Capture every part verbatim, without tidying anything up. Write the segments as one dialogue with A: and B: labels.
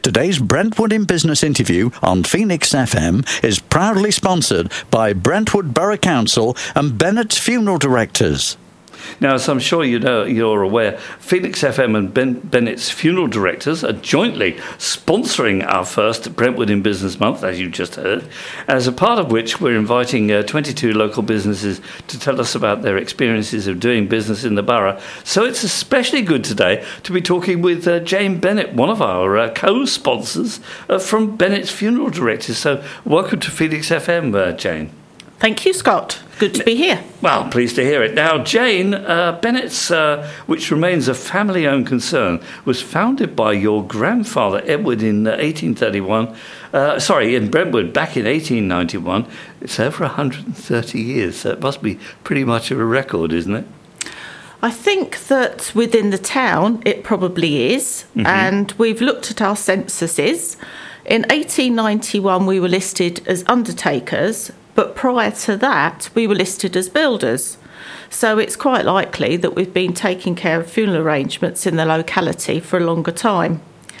A: Today's Brentwood in Business interview on Phoenix F M is proudly sponsored by Brentwood Borough Council and Bennett's Funeral Directors.
B: Now, as I'm sure you know, you're aware, Phoenix F M and ben- Bennett's Funeral Directors are jointly sponsoring our first Brentwood in Business Month, as you just heard, as a part of which we're inviting uh, twenty-two local businesses to tell us about their experiences of doing business in the borough. So it's especially good today to be talking with uh, Jane Bennett, one of our uh, co-sponsors uh, from Bennett's Funeral Directors. So welcome to Phoenix F M, uh, Jane.
C: Thank you, Scott. Good to be here.
B: Well, pleased to hear it. Now, Jane, uh, Bennett's, uh, which remains a family-owned concern, was founded by your grandfather, Edward, in uh, eighteen thirty-one. Uh, sorry, in Brentwood, back in eighteen ninety-one. It's over one hundred thirty years, so it must be pretty much of a record, isn't it?
C: I think that within the town, it probably is. Mm-hmm. And we've looked at our censuses. In eighteen ninety-one, we were listed as undertakers. But prior to that, we were listed as builders. So it's quite likely that we've been taking care of funeral arrangements in the locality for a longer time.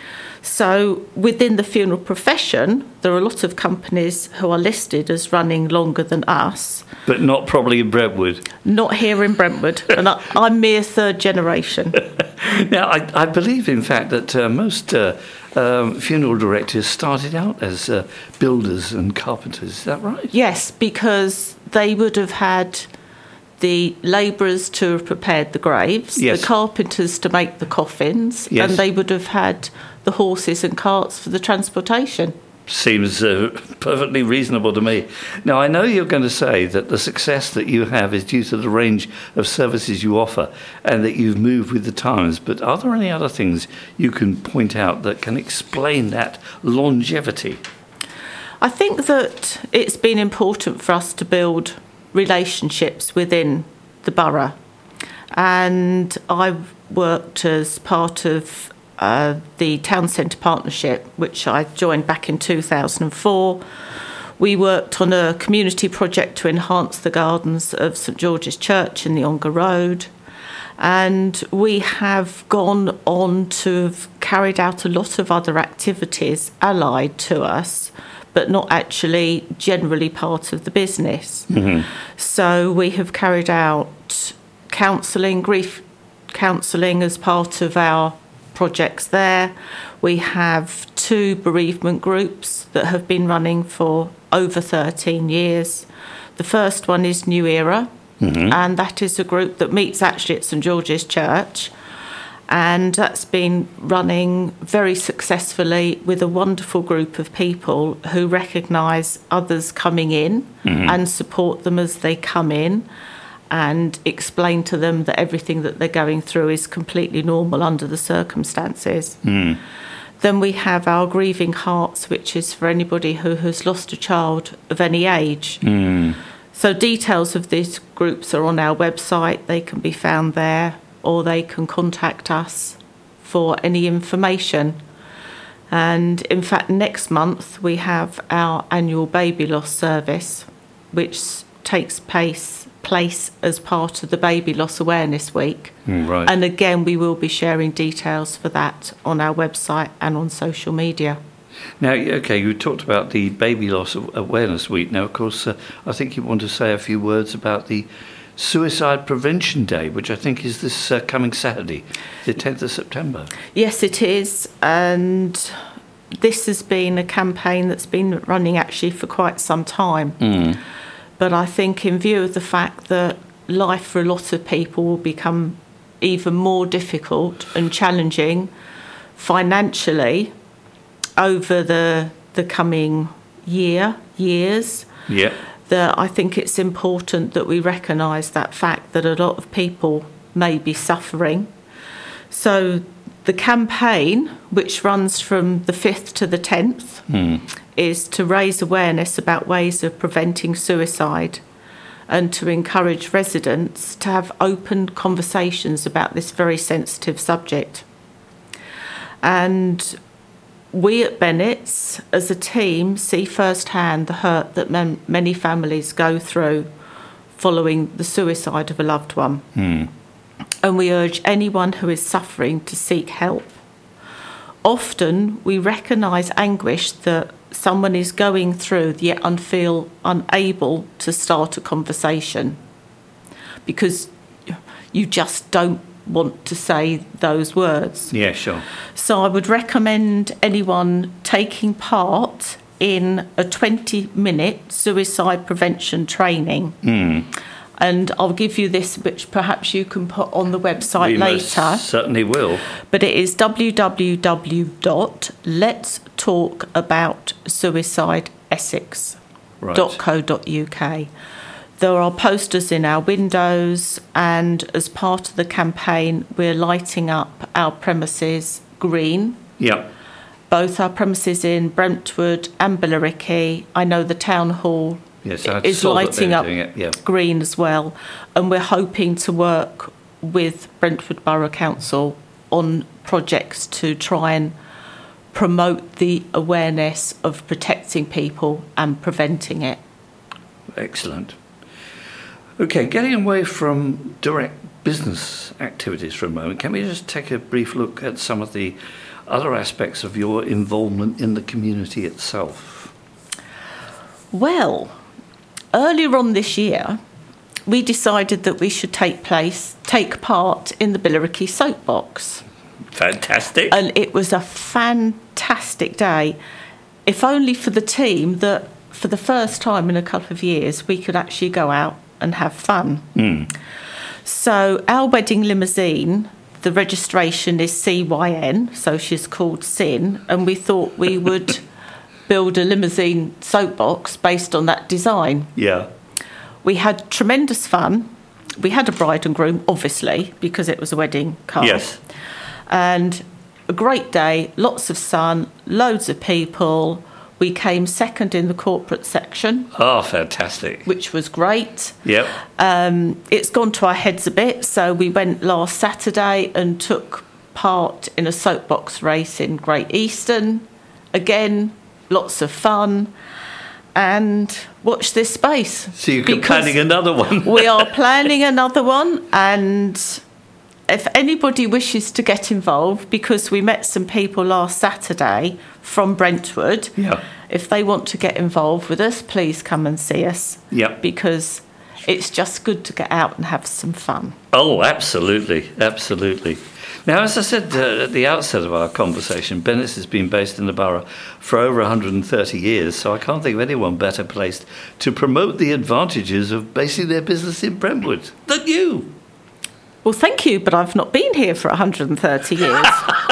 C: So within the funeral profession, there are a lot of companies who are listed as running longer than us.
B: But not probably in Brentwood.
C: Not here in Brentwood. And I, I'm mere third generation.
B: Now, I, I believe, in fact, that uh, most uh, um, funeral directors started out as uh, builders and carpenters. Is that right?
C: Yes, because they would have had the labourers to have prepared the graves,
B: yes.
C: the carpenters to make the coffins,
B: yes.
C: and they would have had the horses and carts for the transportation.
B: Seems uh, perfectly reasonable to me. Now, I know you're going to say that the success that you have is due to the range of services you offer and that you've moved with the times, but are there any other things you can point out that can explain that longevity?
C: I think that it's been important for us to build relationships within the borough, and I've worked as part of Uh, the Town Centre Partnership, which I joined back in two thousand four. We worked on a community project to enhance the gardens of St George's Church in the Ongar Road, and we have gone on to have carried out a lot of other activities allied to us, but not actually generally part of the business. Mm-hmm. So we have carried out counselling, grief counselling as part of our projects there. We have two bereavement groups that have been running for over thirteen years. The first one is New Era, mm-hmm. and that is a group that meets actually at St George's Church, and that's been running very successfully with a wonderful group of people who recognise others coming in mm-hmm. and support them as they come in, and explain to them that everything that they're going through is completely normal under the circumstances. Mm. Then we have our Grieving Hearts, which is for anybody who has lost a child of any age. Mm. So details of these groups are on our website. They can be found there, or they can contact us for any information. And in fact, next month we have our annual baby loss service, which takes place place as part of the Baby Loss Awareness Week.
B: Mm, right.
C: And again, we will be sharing details for that on our website and on social media.
B: Now, okay, you talked about the Baby Loss Awareness Week. Now, of course, uh, I think you want to say a few words about the Suicide Prevention Day, which I think is this uh, coming Saturday, the tenth of September.
C: Yes, it is. And this has been a campaign that's been running actually for quite some time. Mm. But I think in view of the fact that life for a lot of people will become even more difficult and challenging financially over the the coming year, years,
B: yeah.
C: that I think it's important that we recognise that fact that a lot of people may be suffering. So the campaign, which runs from the fifth to the tenth, mm. is to raise awareness about ways of preventing suicide and to encourage residents to have open conversations about this very sensitive subject. And we at Bennett's, as a team, see firsthand the hurt that man- many families go through following the suicide of a loved one. Mm. And we urge anyone who is suffering to seek help. often we recognise anguish that someone is going through, yet and feel unable to start a conversation because you just don't want to say those words.
B: Yeah, sure.
C: So I would recommend anyone taking part in a twenty minute suicide prevention training.
B: Mm.
C: And I'll give you this, which perhaps you can put on the website
B: We
C: later.
B: most certainly will.
C: But it is w w w dot lets talk about suicide essex dot co dot u k. There are posters in our windows, and as part of the campaign, we're lighting up our premises green.
B: Yeah.
C: Both our premises in Brentwood and Billericay. I know the town hall
B: Yes, I
C: is
B: saw that
C: lighting
B: they were
C: up
B: doing it, yeah.
C: green as well. And we're hoping to work with Brentwood Borough Council on projects to try and promote the awareness of protecting people and preventing it.
B: Excellent. Okay, getting away from direct business activities for a moment, can we just take a brief look at some of the other aspects of your involvement in the community itself?
C: Well, earlier on this year, we decided that we should take place, take part in the Billericay Soapbox.
B: Fantastic.
C: And it was a fantastic day, if only for the team that for the first time in a couple of years, we could actually go out and have fun.
B: Mm.
C: So our wedding limousine, the registration is C Y N, so she's called Sin, and we thought we would build a limousine soapbox based on that design.
B: Yeah.
C: We had tremendous fun. We had a bride and groom, obviously, because it was a wedding car.
B: Yes.
C: And a great day, lots of sun, loads of people. We came second in the corporate section.
B: Oh, fantastic.
C: Which was great.
B: Yep.
C: Um, it's gone to our heads a bit, so we went last Saturday and took part in a soapbox race in Great Eastern. Again, lots of fun. And watch this space.
B: So you're planning another one.
C: We are planning another one, and if anybody wishes to get involved, because we met some people last Saturday from Brentwood,
B: yeah.
C: if they want to get involved with us, please come and see us.
B: Yeah.
C: Because it's just good to get out and have some fun.
B: Oh, absolutely, absolutely. Now, as I said uh, at the outset of our conversation, Bennett's has been based in the borough for over one hundred thirty years, so I can't think of anyone better placed to promote the advantages of basing their business in Brentwood than you.
C: Well, thank you, but I've not been here for one hundred thirty years.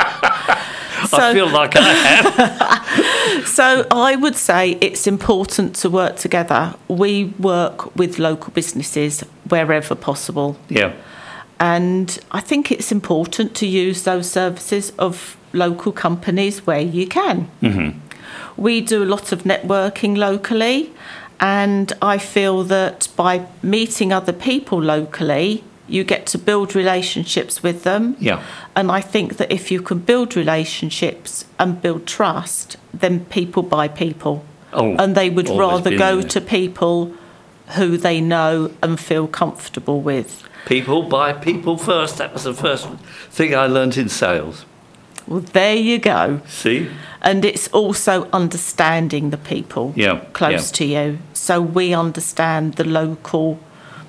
B: So, I feel like I have.
C: So I would say it's important to work together. We work with local businesses wherever possible.
B: Yeah.
C: And I think it's important to use those services of local companies where you can.
B: Mm-hmm.
C: We do a lot of networking locally, and I feel that by meeting other people locally, you get to build relationships with them.
B: Yeah.
C: And I think that if you can build relationships and build trust, then people buy people.
B: Oh,
C: and they would rather go
B: there.
C: to people who they know and feel comfortable with.
B: People buy people first. That was the first thing I learnt in sales.
C: Well, there you go.
B: See?
C: And it's also understanding the people
B: yeah,
C: close
B: yeah.
C: to you. So we understand the local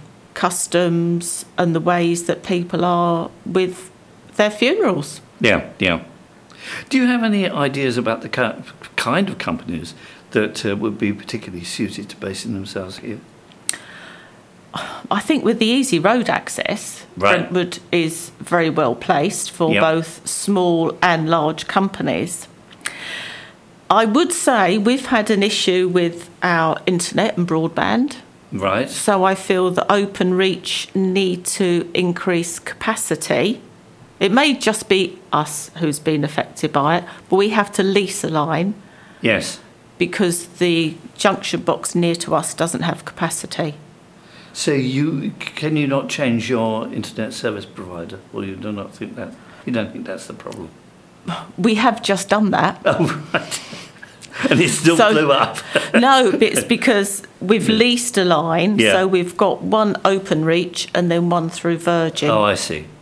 C: customs and the ways that people are with their funerals.
B: Yeah, yeah. Do you have any ideas about the kind of companies that uh, would be particularly suited to basing themselves here?
C: I think with the easy road access,
B: right.
C: Brentwood is very well placed for
B: yep.
C: both small and large companies. I would say we've had an issue with our internet and broadband.
B: Right.
C: So I feel that Openreach need to increase capacity. It may just be us who's been affected by it, but we have to lease a line.
B: Yes.
C: Because the junction box near to us doesn't have capacity.
B: So you can you not change your internet service provider, or you do not think that you don't think that's the problem?
C: We have just done that.
B: Oh right, and it still
C: so,
B: blew up.
C: No, it's because we've leased a line,
B: yeah.
C: so we've got one Openreach and then one through Virgin.
B: Oh, I see.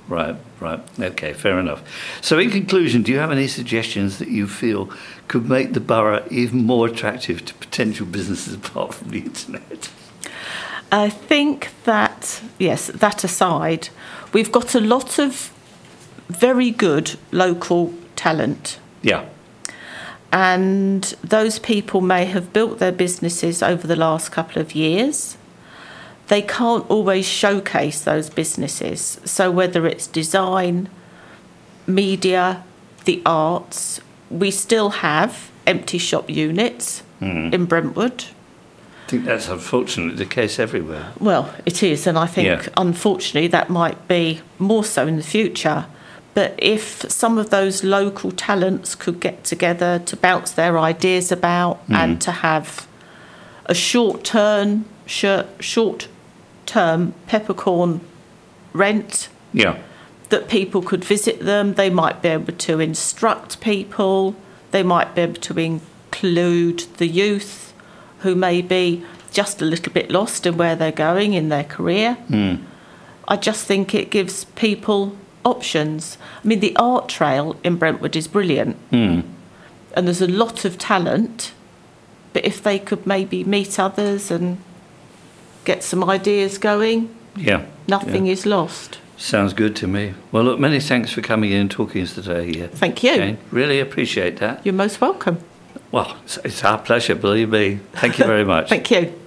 B: Right, right. Okay, fair enough. So in conclusion, do you have any suggestions that you feel could make the borough even more attractive to potential businesses apart from the internet?
C: I think that, yes, that aside, we've got a lot of very good local talent.
B: Yeah.
C: And those people may have built their businesses over the last couple of years. They can't always showcase those businesses. So whether it's design, media, the arts, we still have empty shop units mm. in Brentwood.
B: I think that's unfortunately the case everywhere.
C: Well, it is, and I think
B: yeah.
C: unfortunately that might be more so in the future. But if some of those local talents could get together to bounce their ideas about mm. and to have a short-term, short-term peppercorn rent,
B: yeah,
C: that people could visit them, they might be able to instruct people, they might be able to include the youth who may be just a little bit lost in where they're going in their career. Mm. I just think it gives people options. I mean, the art trail in Brentwood is brilliant. Mm. And there's a lot of talent, but if they could maybe meet others and get some ideas going,
B: yeah,
C: nothing
B: yeah.
C: is lost.
B: Sounds good to me. Well, look, many thanks for coming in and talking to us today. Yeah.
C: Thank you.
B: Jane, really appreciate that.
C: You're most welcome.
B: Well, it's, it's our pleasure, believe me. Thank you very much.
C: Thank you.